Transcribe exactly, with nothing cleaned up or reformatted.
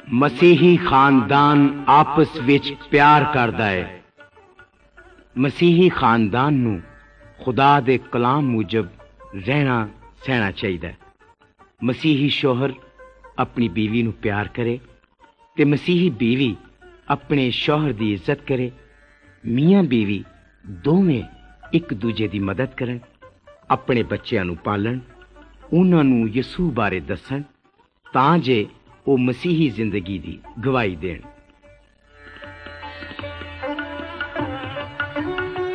मसीही खानदान आपस विच प्यार करदा है। मसीही खानदान नू खुदा दे कलाम मुजब रहना सहना चाहिए। मसीही शोहर अपनी बीवी नू प्यार करे ते मसीही बीवी अपने शोहर दी इज्जत करे। मियां बीवी दोवें एक दूजे दी मदद करन, अपने बच्चों नू पालन, उन्हां नू यसू बारे दसन तां जे ओ मसीही जिंदगी दी गवाही देण।